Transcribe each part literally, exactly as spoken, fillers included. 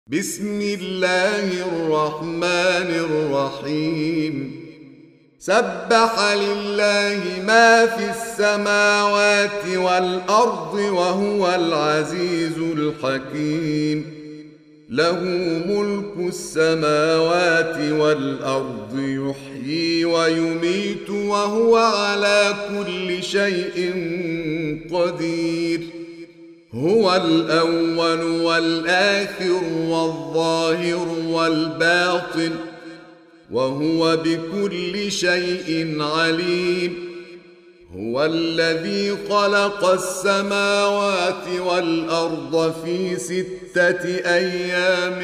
بسم الله الرحمن الرحيم. سبح لله ما في السماوات والأرض وهو العزيز الحكيم. له ملك السماوات والأرض، يحيي ويميت وهو على كل شيء قدير. هو الأول والآخر والظاهر والباطن، وهو بكل شيء عليم. هو الذي خلق السماوات والأرض في ستة أيام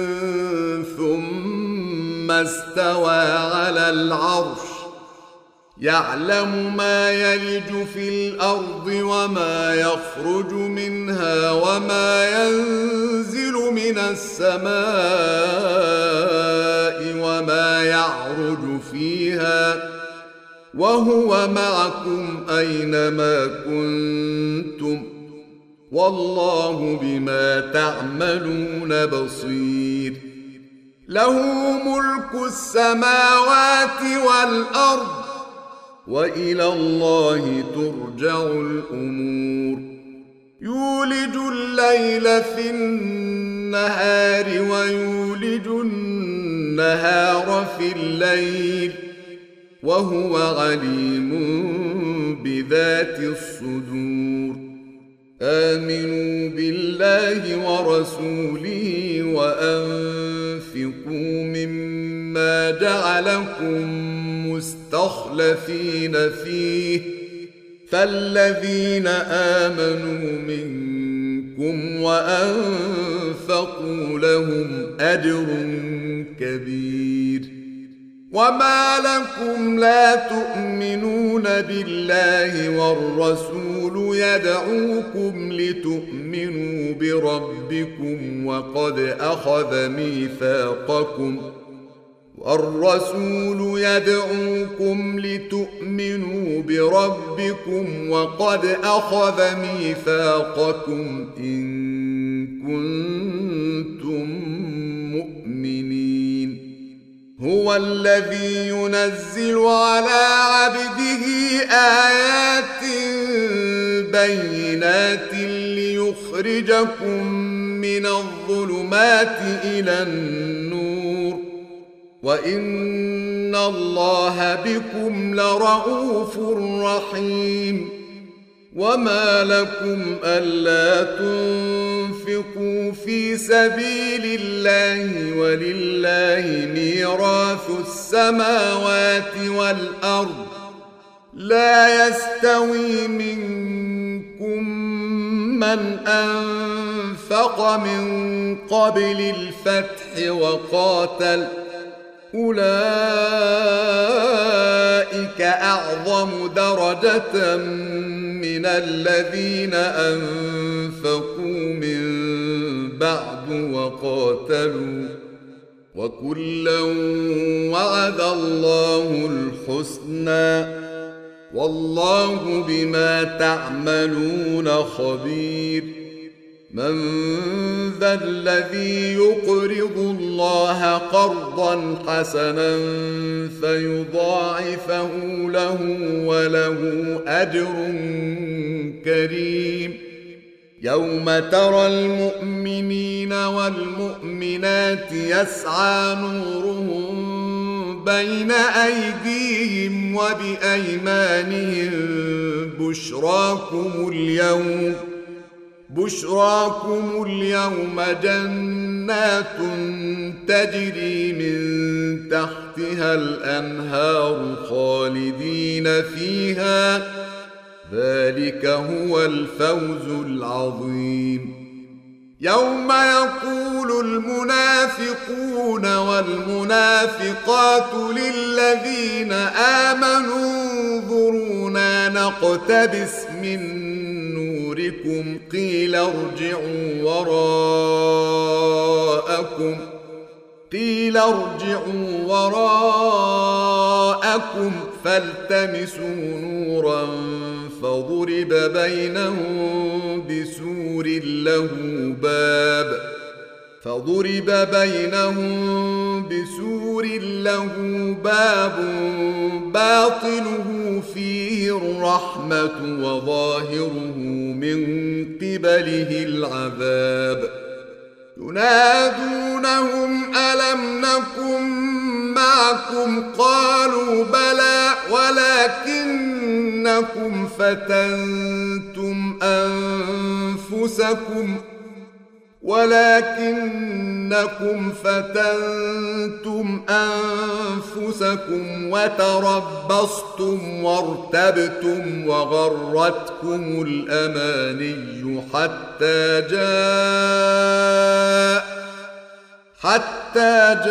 ثم استوى على العرش، يعلم ما يلج في الأرض وما يخرج منها وما ينزل من السماء وما يعرج فيها، وهو معكم أينما كنتم، والله بما تعملون بصير. له ملك السماوات والأرض، وإلى الله ترجع الأمور. يولج الليل في النهار ويولج النهار في الليل، وهو عليم بذات الصدور. آمنوا بالله ورسوله وأنفقوا مما جعلكم مستخلفين فيه، فالذين آمنوا منكم وأنفقوا لهم أجر كبير. وما لكم لا تؤمنون بالله والرسول يدعوكم لتؤمنوا بربكم وقد أخذ ميثاقكم والرسول يدعوكم لتؤمنوا بربكم وقد أخذ ميثاقكم إن كنتم مؤمنين. هو الذي ينزل على عبده آيات بينات ليخرجكم من الظلمات إلى النور، وإن الله بكم لرءوف رحيم. وما لكم ألا تنفقوا في سبيل الله ولله ميراث السماوات والأرض، لا يستوي منكم من أنفق من قبل الفتح وقاتل، أولئك أعظم درجة من الذين أنفقوا من بعد وقاتلوا، وكلا وعد الله الحسنى، والله بما تعملون خبير. من ذا الذي يقرض الله قرضا حسنا فيضاعفه له وله أجر كريم. يوم ترى المؤمنين والمؤمنات يسعى نورهم بين أيديهم وبأيمانهم بشراكم اليوم بشراكم اليوم جنات تجري من تحتها الأنهار خالدين فيها، ذلك هو الفوز العظيم. يوم يقول المنافقون والمنافقات للذين آمنوا انظرونا نقتبس من نوركم قيل ارجعوا وراءكم قيل ارجعوا وراءكم فالتمسوا نورا فضرب بينهم بسور له باب فضرب بينهم بسور له باب باطنه فيه الرحمة وظاهره من قبله العذاب ينادونهم ألم نكن معكم قالوا بلى ولكنكم فتنتم أنفسكم ولكنكم فتنتم أنفسكم وتربصتم وارتبتم وغرتكم الأماني حتى جاء حتى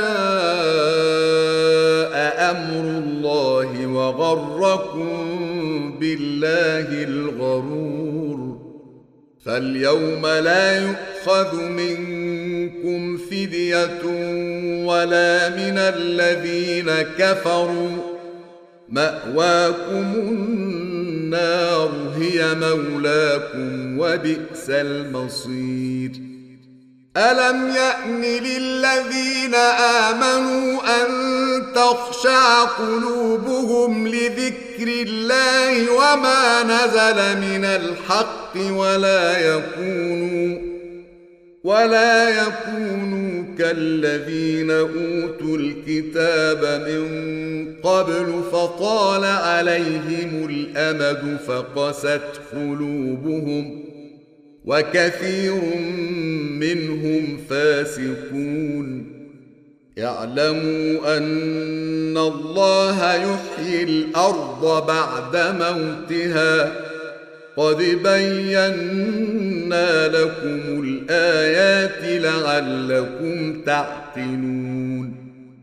جاء أمر الله وغركم بالله الغرور فاليوم لا يؤخذ منكم فدية ولا من الذين كفروا مأواكم النار هي مولاكم وبئس المصير ألم يأن للذين آمنوا أن تخشع قلوبهم لذكر الله وما نزل من الحق ولا يكونوا ولا يكونوا كالذين أوتوا الكتاب من قبل فطال عليهم الأمد فقست قلوبهم وكثير منهم فاسقون اعلموا أن الله يحيي الأرض بعد موتها قد بينا لكم الآيات لعلكم تعقلون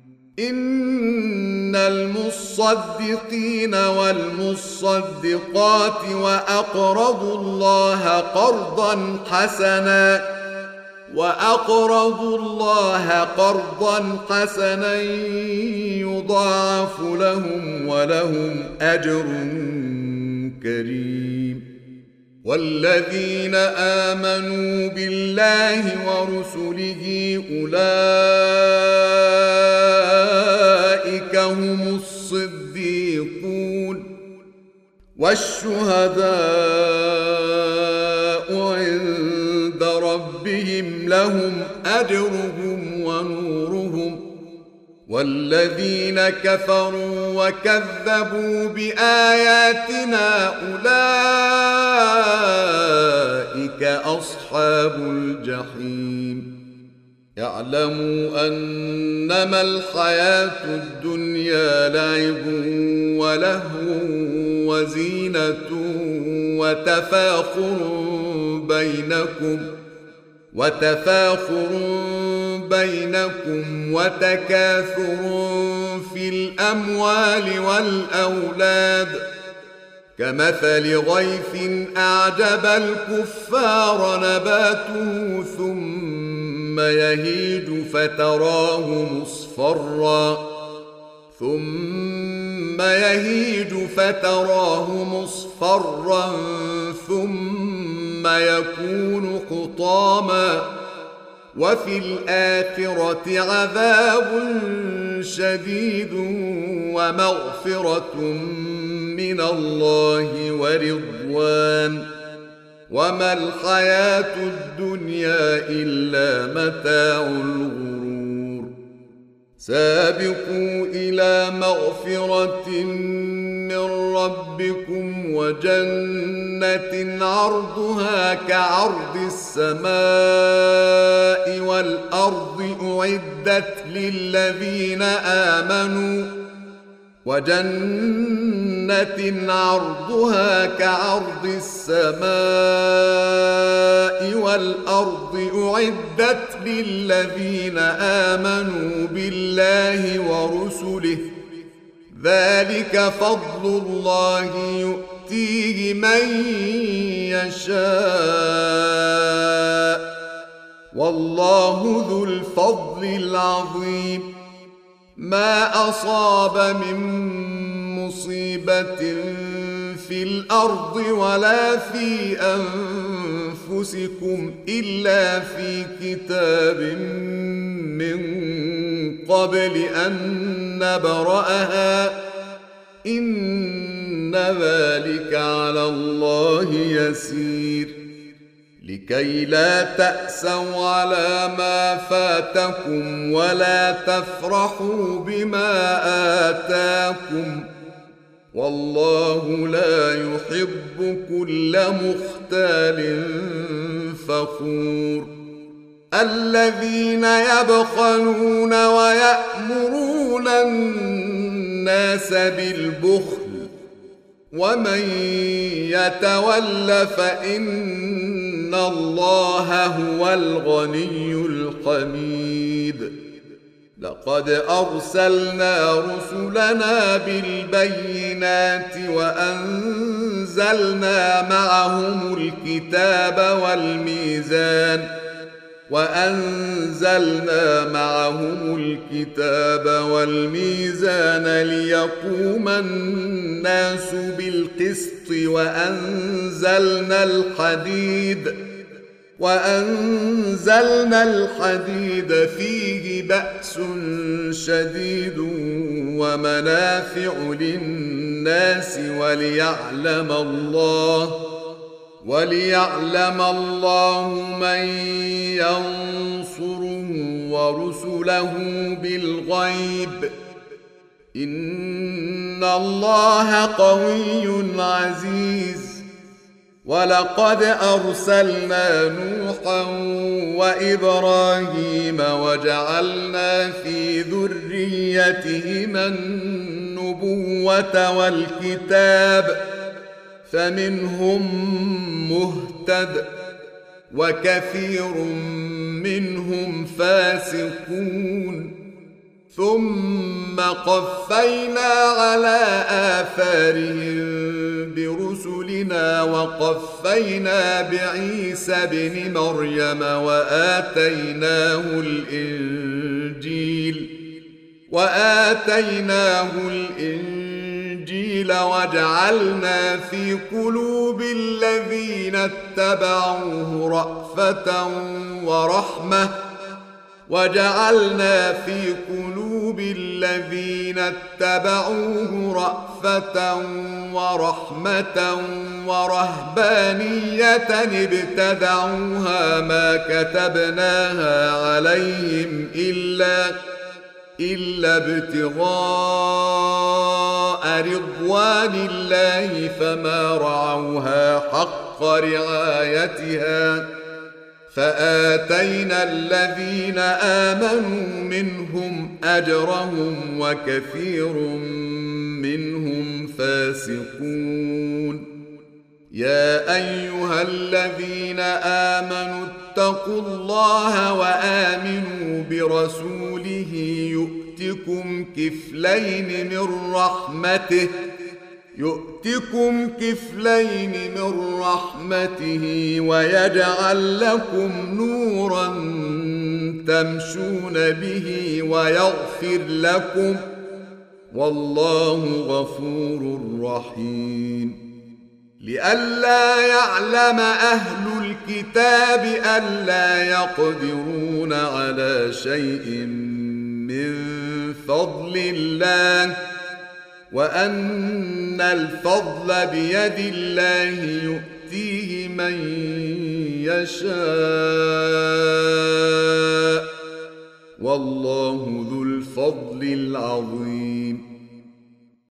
إن المصدقين والمصدقات وأقرضوا الله قرضا حسنا وأقرضوا الله قرضا حسنا يضاعف لهم ولهم أجر كريم والذين آمنوا بالله ورسله أولئك هم الصديقون والشهداء عند ربهم لهم أجرهم ونورهم والذين كفروا وكذبوا بآياتنا أولئك أصحاب الجحيم اعلموا أنما الحياة الدنيا لعب ولهو وزينة وتفاخر بينكم وتفاخر بينكم وتكاثر في الأموال والأولاد كمثل غيث أعجب الكفار نباته ثم يهيج فتراه مصفرا ثم يهيج فتراه مصفرا ثم يكون حطاما وفي الآخرة عذاب شديد ومغفرة من الله ورضوان وما الحياة الدنيا إلا متاع الغرور سابقوا إلى مغفرة من ربكم وجنة عرضها كعرض السماء والأرض أعدت للذين آمنوا وجنة عرضها كعرض السماء والأرض أعدت للذين آمنوا بالله ورسله ذلك فضل الله يؤتيه من يشاء والله ذو الفضل العظيم ما أصاب من مصيبة في الأرض ولا في أنفسكم أنفسكم إلا في كتاب من قبل أن نبرأها إن ذلك على الله يسير لكي لا تأسوا على ما فاتكم ولا تفرحوا بما آتاكم والله لا يحب كل مختال فخور الذين يبخلون ويأمرون الناس بالبخل ومن يتول فإن الله هو الغني الحميد لقد أرسلنا رسلنا بالبينات وأنزلنا معهم الكتاب والميزان وأنزلنا معهم الكتاب والميزان ليقوم الناس بالقسط وأنزلنا الحديد وأنزلنا الحديد فيه بأس شديد ومنافع للناس وليعلم الله وليعلم الله من ينصره ورسله بالغيب إن الله قوي عزيز ولقد أرسلنا نوحا وإبراهيم وجعلنا في ذريتهما النبوة والكتاب فمنهم مهتد وكثير منهم فاسقون ثم قفينا على آثارهم برسلنا وقفينا بعيسى ابن مريم وآتيناه الإنجيل وآتيناه الإنجيل وجعلنا في قلوب الذين اتبعوه رأفة ورحمة وجعلنا في قلوب الذين اتبعوه رأفة ورحمة ورهبانية ابتدعوها ما كتبناها عليهم إلا إلا ابتغاء رضوان الله فما رعوها حق رعايتها فآتينا الذين آمنوا منهم أجرهم وكثير منهم فاسقون يا أيها الذين آمنوا اتقوا الله وآمنوا برسوله يؤتكم كفلين من رحمته يؤتكم كفلين من رحمته ويجعل لكم نورا تمشون به ويغفر لكم والله غفور رحيم لئلا يعلم أهل الكتاب ألا يقدرون على شيء من فضل الله وأن الفضل بيد الله يؤتيه من يشاء والله ذو الفضل العظيم